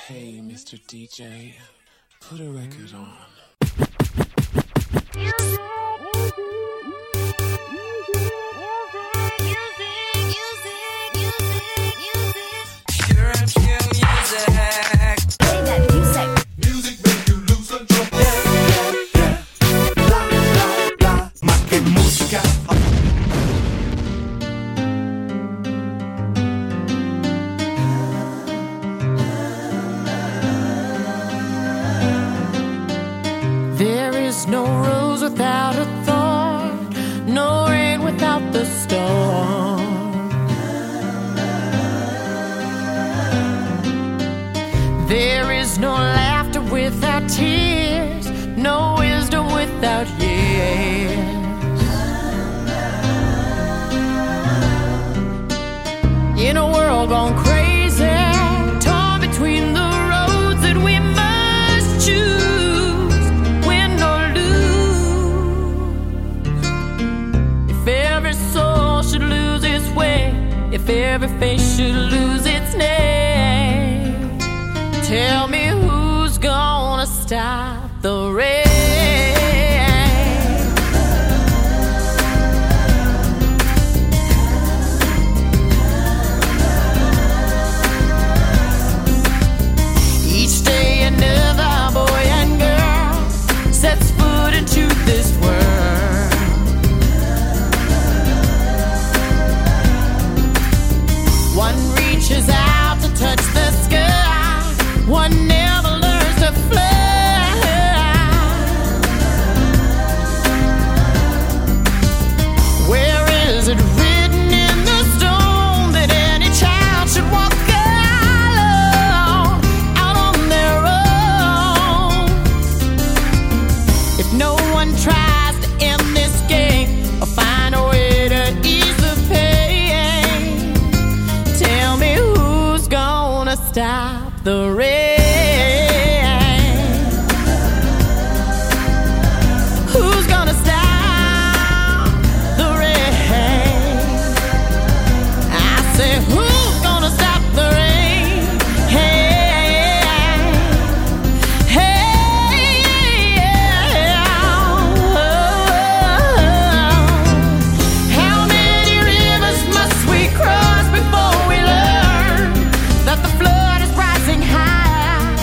Hey, Mr. DJ, put a record on. There is no rose without a thorn, no rain without the storm. There is no laughter without tears, no wisdom without years. In a world gone crazy, torn between the roads that we must choose, win or lose. If every soul should lose its way, if every face should lose its name, tell me who's gonna stop the rain? Each day another boy and girl sets foot into this world. One reaches out to touch the sky, one never learns to fly. Where is it written in the stone that any child should walk alone, out on their own? If no one tries to end this game or find a way to ease the pain, tell me who's gonna stop the rain? Who's gonna stop the rain? I say, who's gonna stop the rain? Hey, hey, how many rivers must we cross before we learn that the flood is rising high?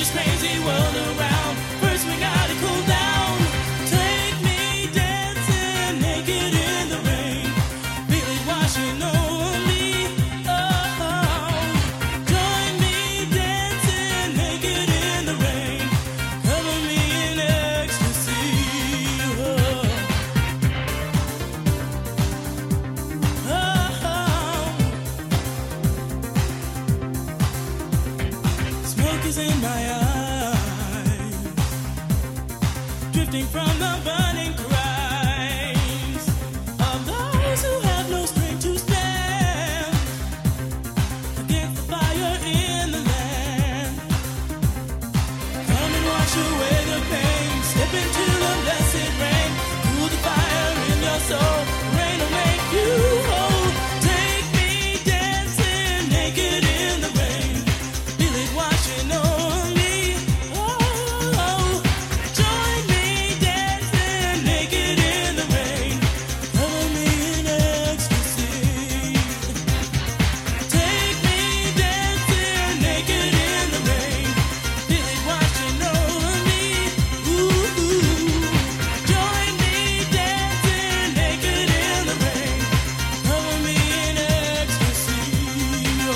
this crazy world around. First we gotta cool down. Take me dancing naked in the rain. Feel it washing over me. Oh, join me dancing naked in the rain. Cover me in ecstasy. Oh. Smoke is in my eyes, drifting from the burning cries of those who have no strength to stand against the fire in the land. Come and wash away the pain, step into the blessed rain, cool the fire in your soul. Rain will make you whole. Take me dancing naked in the rain. Feel it washing over me. Oh, join me dancing naked in the rain. Cover me in ecstasy. Take me dancing naked in the rain. Feel it washing over me. Ooh, join me dancing naked in the rain. Cover me in ecstasy. Oh.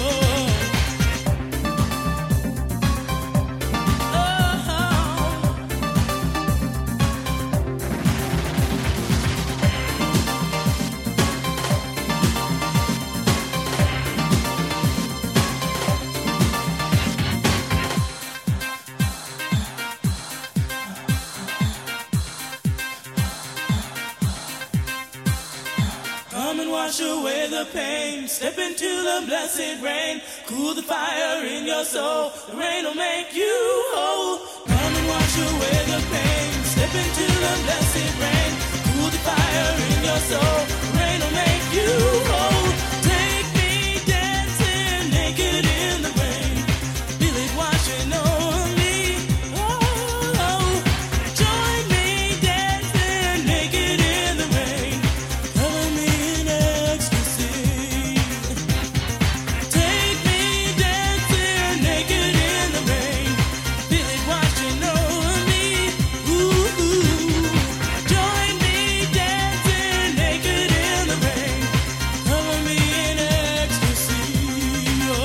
Come and wash away the pain, step into the blessed rain, cool the fire in your soul, the rain will make you whole. Come and wash away the pain, step into the blessed rain, cool the fire in your soul, the rain will make you whole. Take me dancing naked in the rain, feel it washing over me. Oh, join me dancing naked in the rain. Cover me in ecstasy. Take me dancing naked in the rain. Feel it washing over me. Ooh, join me dancing naked in the rain. Cover me in ecstasy. Oh.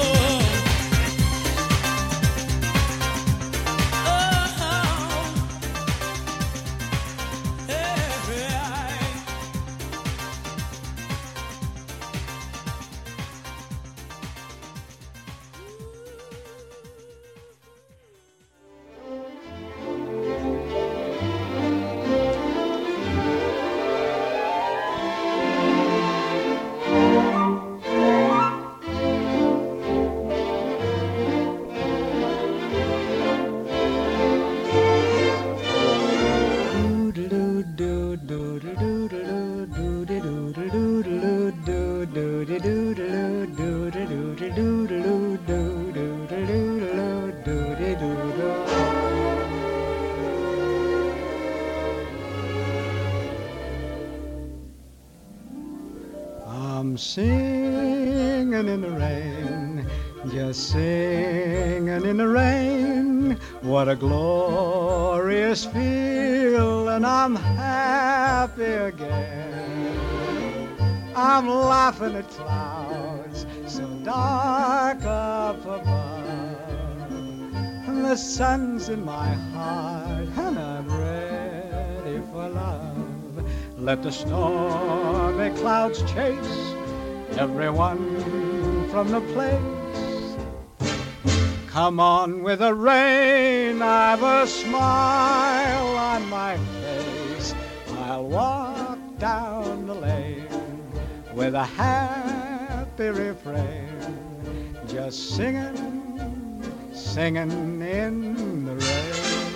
I'm singing in the rain, just singing in the rain. What a glorious feel, and I'm happy again. I'm laughing at clouds so dark up above, and the sun's in my heart, and I'm ready for love. Let the stormy clouds chase everyone from the place. Come on with the rain, I've a smile on my face. I'll walk down the lane with a happy refrain, just singing, singing in the rain.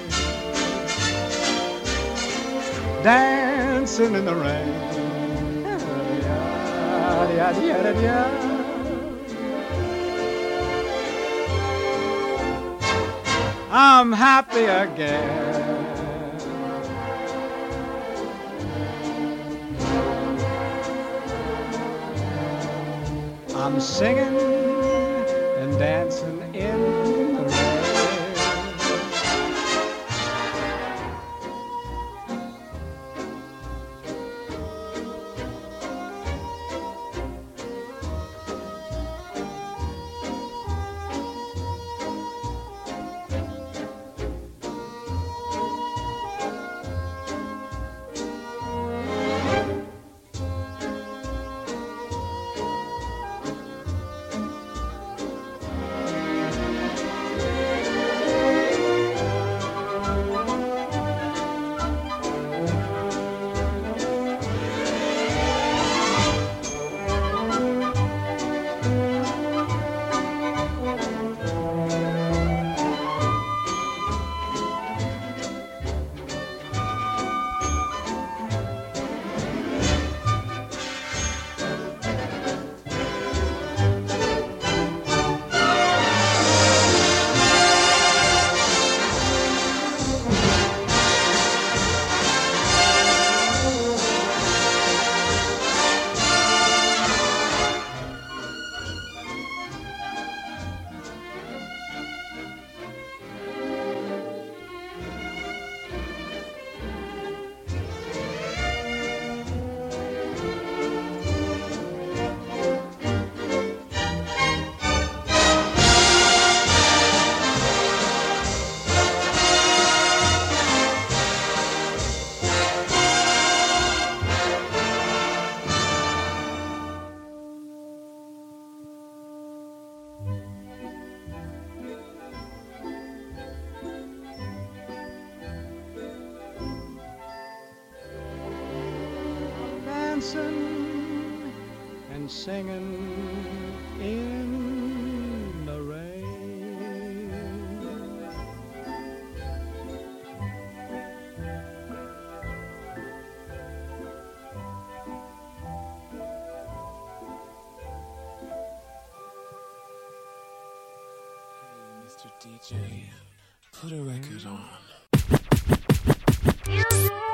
Dancing in the rain. I'm happy again. I'm singing and dancing in the rain. dancing and singing in the rain. Mr. DJ, put a record on.